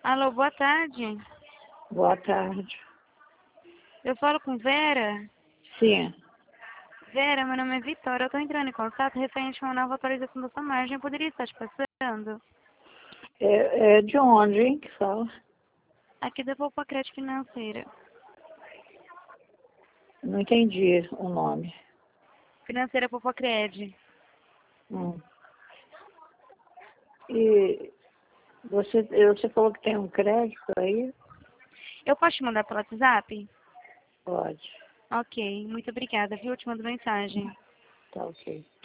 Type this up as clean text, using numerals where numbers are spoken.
Alô, boa tarde. Boa tarde. Eu falo com Vera? Sim. Vera, meu nome é Vitória. Eu estou entrando em contato referente a uma nova atualização da sua margem. Eu poderia estar te passando? É de onde, hein, que fala? Aqui da Poupa Crédito Financeira. Não entendi o nome. Financeira Poupa Cred. Hum. E você falou que tem um crédito aí? Eu posso te mandar pelo WhatsApp? Pode. Ok, muito obrigada, viu? Eu te mando mensagem. Tá ok.